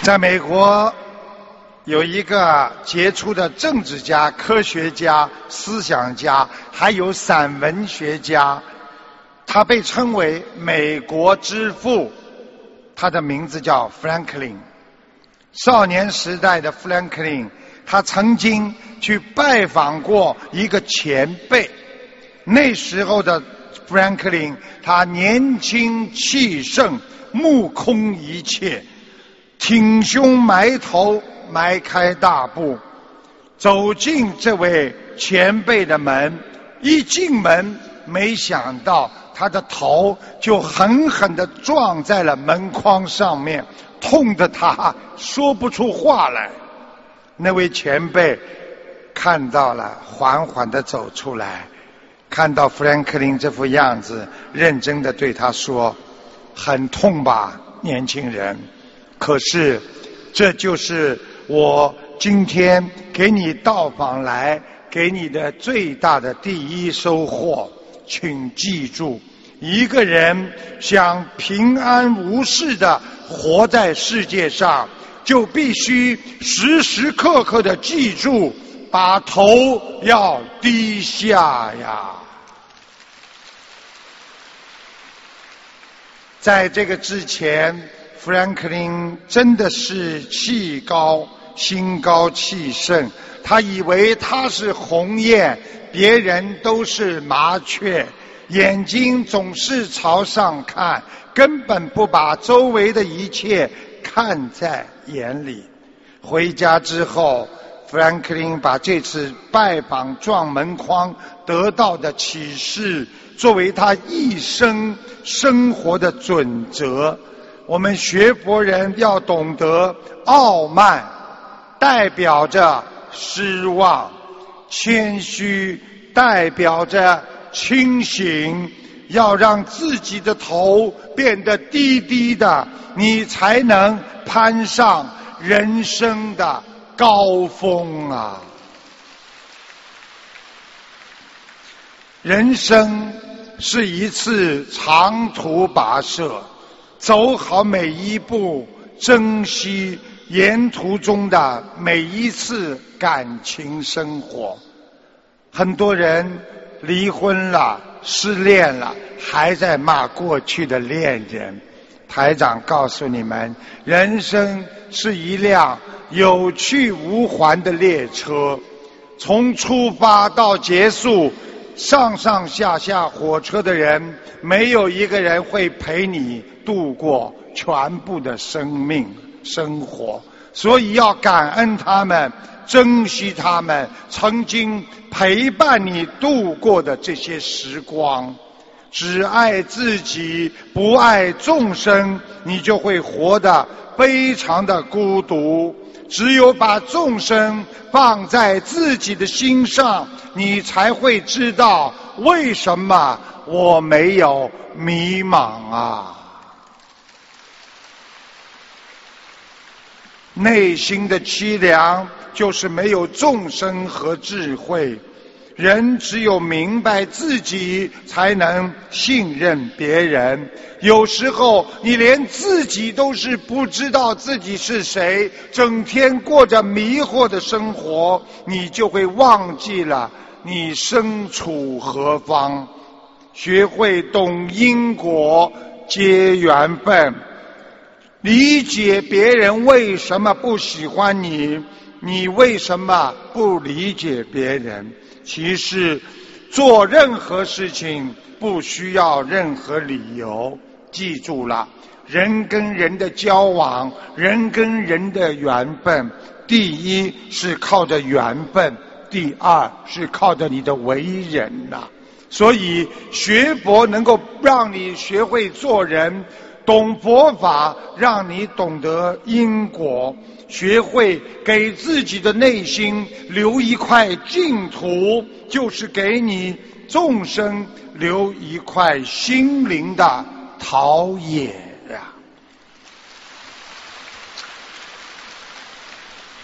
在美国有一个杰出的政治家、科学家、思想家，还有散文学家，他被称为美国之父，他的名字叫富兰克林。少年时代的富兰克林，他曾经去拜访过一个前辈。那时候的富兰克林，他年轻气盛，目空一切，挺胸埋头，迈开大步走进这位前辈的门。一进门，没想到他的头就狠狠地撞在了门框上面，痛得他说不出话来。那位前辈看到了，缓缓地走出来，看到富兰克林这副样子，认真地对他说：很痛吧，年轻人，可是这就是我今天给你到访来给你的最大的第一收获。请记住，一个人想平安无事地活在世界上，就必须时时刻刻地记住，把头要低下呀。在这个之前，富兰克林真的是气高心高气盛，他以为他是鸿雁，别人都是麻雀，眼睛总是朝上看，根本不把周围的一切看在眼里。回家之后，富兰克林把这次拜访撞门框得到的启示作为他一生生活的准则。我们学佛人要懂得，傲慢代表着失望，谦虚代表着清醒，要让自己的头变得低低的，你才能攀上人生的高峰啊！人生是一次长途跋涉，走好每一步，珍惜沿途中的每一次感情生活。很多人离婚了，失恋了，还在骂过去的恋人。台长告诉你们，人生是一辆有去无还的列车，从出发到结束，上上下下火车的人，没有一个人会陪你度过全部的生命生活。所以要感恩他们，珍惜他们曾经陪伴你度过的这些时光。只爱自己，不爱众生，你就会活得非常的孤独。只有把众生放在自己的心上，你才会知道为什么我没有迷茫啊。内心的凄凉就是没有众生和智慧。人只有明白自己，才能信任别人。有时候你连自己都是不知道自己是谁，整天过着迷惑的生活，你就会忘记了你身处何方。学会懂因果，结缘分，理解别人为什么不喜欢你，你为什么不理解别人。其实做任何事情不需要任何理由。记住了，人跟人的交往，人跟人的缘分，第一是靠着缘分，第二是靠着你的为人呐。所以学佛能够让你学会做人，懂佛法让你懂得因果，学会给自己的内心留一块净土，就是给你众生留一块心灵的陶冶。